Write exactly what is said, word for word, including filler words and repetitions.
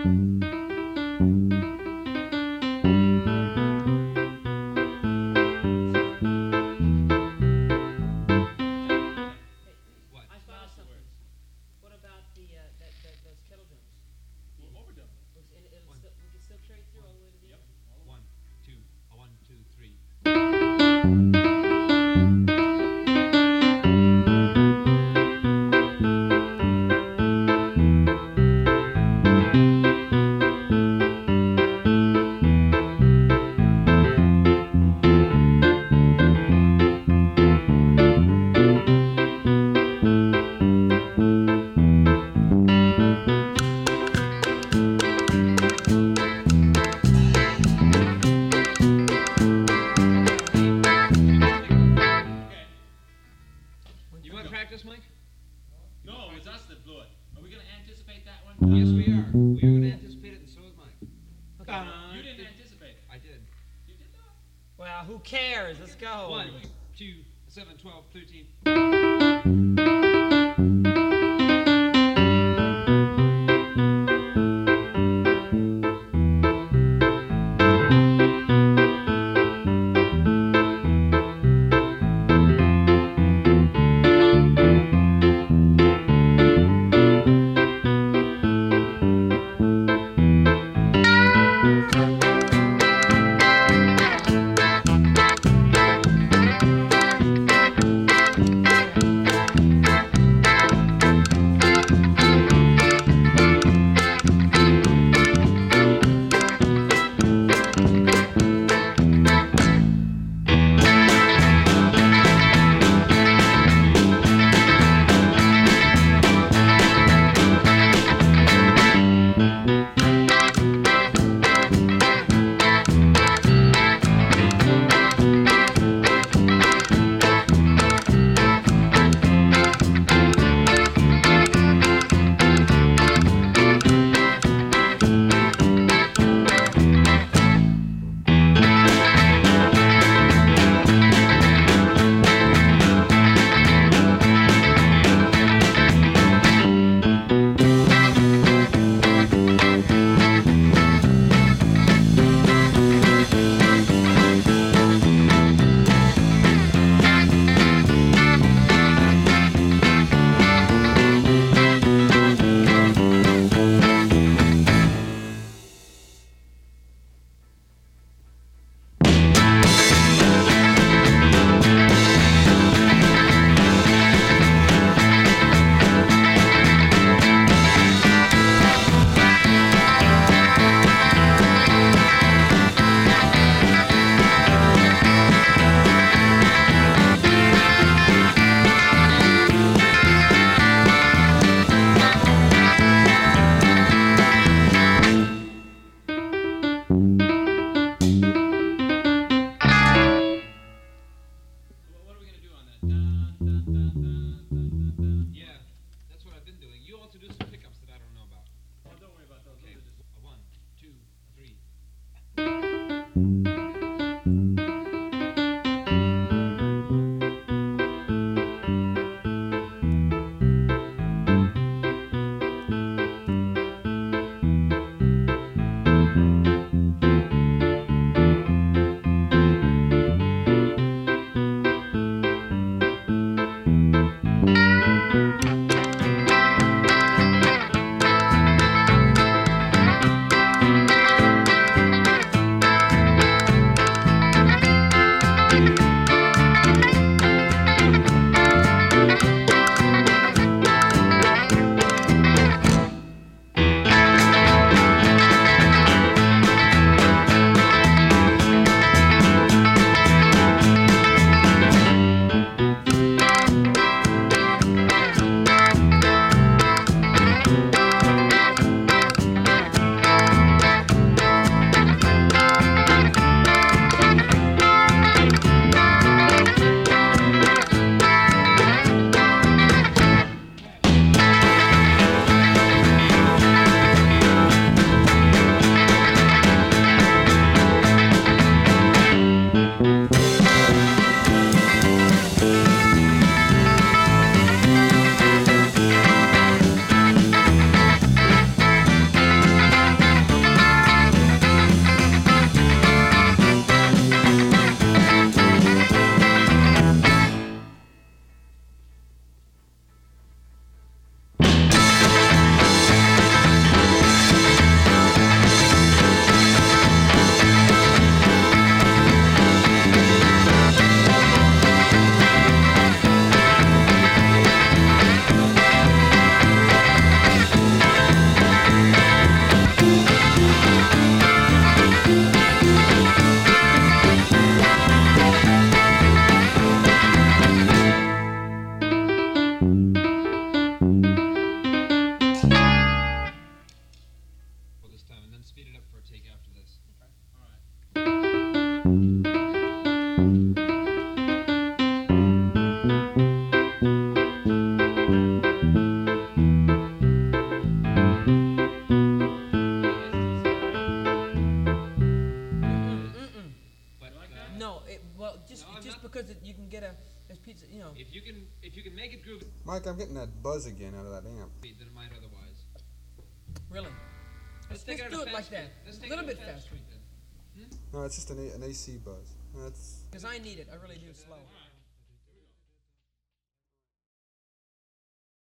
Yes, we are. We are going to anticipate it, and so is Mike. Okay. Uh, you didn't anticipate it. I did. You did not. Well, who cares? Let's go. One, two, seven, twelve, thirteen. Okay. it, well, just No, I'm just not- because it, you can get a there's pizza, you know. If you can, if you can make it groovy, Mike, I'm getting that buzz again out of that amp. than it might otherwise. Really. Let's Let's, take let's it at do a it like fast that. rate. Let's A take little it at bit a fast faster. rate then. No, it's just an, A- an A C buzz. That's Because I need it. I really do slow. All right.